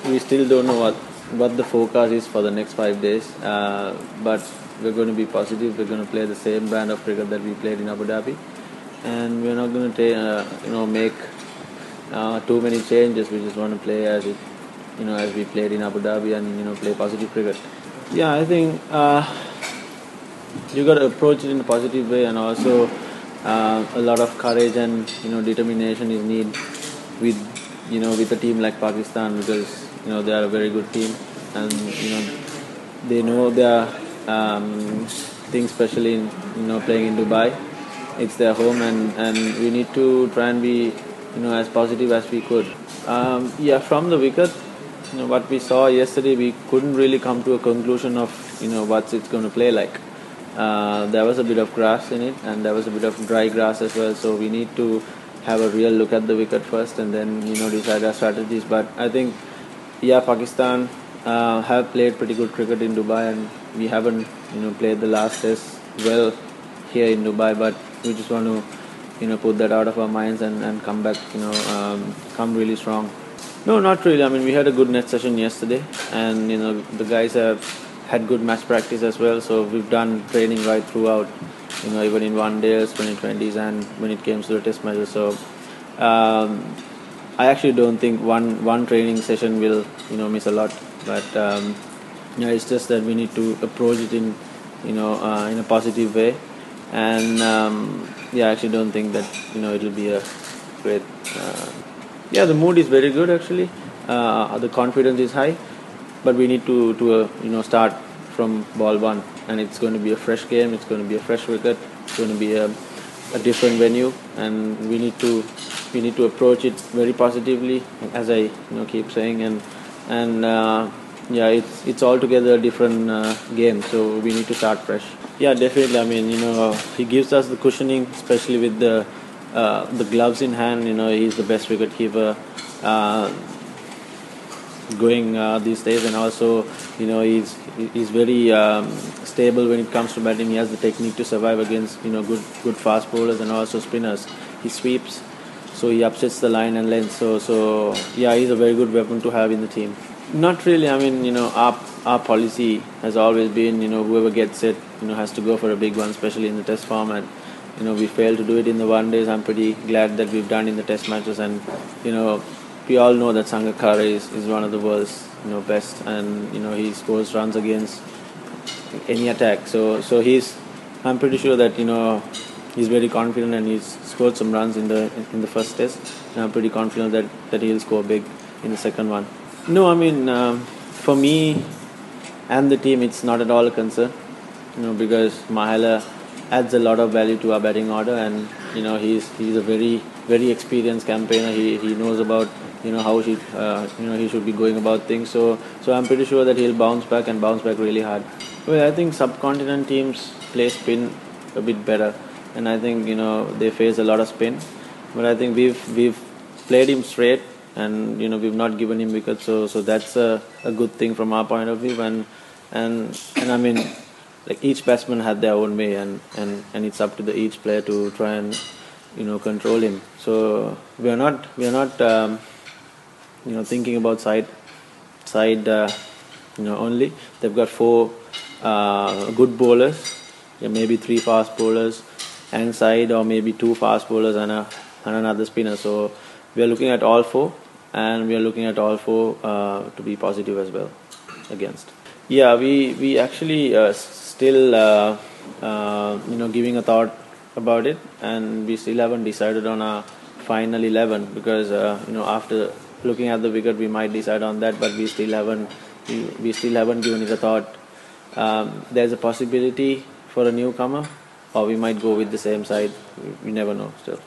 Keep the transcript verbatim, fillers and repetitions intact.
we still don't know what what the forecast is for the next five days. Uh, but we're going to be positive. We're going to play the same brand of cricket that we played in Abu Dhabi, and we're not going to uh, you know make uh, too many changes. We just want to play as it you know as we played in Abu Dhabi, and you know play positive cricket. Yeah, I think uh, you got to approach it in a positive way, and also uh, a lot of courage and you know determination is needed with you know with a team like Pakistan, because you know they are a very good team, and you know they know their um, things, especially in you know playing in Dubai. It's their home, and, and we need to try and be you know as positive as we could. Um, yeah, from the wicket, you know what we saw yesterday, we couldn't really come to a conclusion of you know what it's going to play like. Uh, there was a bit of grass in it, and there was a bit of dry grass as well. So we need to have a real look at the wicket first, and then you know decide our strategies. But I think, yeah, Pakistan uh, have played pretty good cricket in Dubai, and we haven't you know played the last test well here in Dubai. But we just want to you know put that out of our minds and, and come back you know um, come really strong. No, not really. I mean, we had a good net session yesterday, and you know the guys have had good match practice as well. So we've done training right throughout, you know, even in one days, twenty twenties, and when it came to the test matches. So um, I actually don't think one one training session will you know miss a lot. But um, yeah, it's just that we need to approach it in you know uh, in a positive way, and um, yeah, I actually don't think that you know it'll be a great. Uh, yeah, the mood is very good actually. Uh, the confidence is high, but we need to to uh, you know start from ball one, and it's going to be a fresh game. It's going to be a fresh wicket. It's going to be a, a different venue, and we need to we need to approach it very positively, as I you know keep saying, and and uh, yeah, it's it's altogether a different uh, game. So we need to start fresh. Yeah, definitely. I mean, you know, he gives us the cushioning, especially with the uh, the gloves in hand. You know, he's the best wicket keeper Uh, going uh, these days, and also you know he's he's very um, stable when it comes to batting. He has the technique to survive against you know good good fast bowlers and also spinners. He sweeps, so he upsets the line and length. So so yeah, he's a very good weapon to have in the team. Not really. I mean, you know, our our policy has always been, you know, whoever gets it, you know, has to go for a big one, especially in the Test format. You know, we failed to do it in the one days. I'm pretty glad that we've done in the Test matches, and you know. We all know that Sangakkara is, is one of the world's you know best, and you know he scores runs against any attack. So so he's I'm pretty sure that you know he's very confident, and he's scored some runs in the in the first test. And I'm pretty confident that, that he'll score big in the second one. No, I mean um, for me and the team, it's not at all a concern. You know because Mahela adds a lot of value to our batting order, and you know he's he's a very very experienced campaigner. He he knows about you know how he uh, you know he should be going about things. So so I'm pretty sure that he'll bounce back and bounce back really hard. Well, I think subcontinent teams play spin a bit better, and I think you know they face a lot of spin. But I think we've we've played him straight, and you know we've not given him wickets. So so that's a, a good thing from our point of view. And and and I mean, like each batsman had their own way, and, and, and it's up to the each player to try and you know control him. So we are not we are not um, you know thinking about side side uh, you know only. They've got four uh, good bowlers, yeah, maybe three fast bowlers and side, or maybe two fast bowlers and a and another spinner. So we are looking at all four, and we are looking at all four uh, to be positive as well against. Yeah, we we actually uh, still uh, uh, you know giving a thought about it, and we still haven't decided on our final eleven, because uh, you know after looking at the wicket we might decide on that, but we still haven't we, we still haven't given it a thought. Um, there's a possibility for a newcomer, or we might go with the same side. We, we never know still.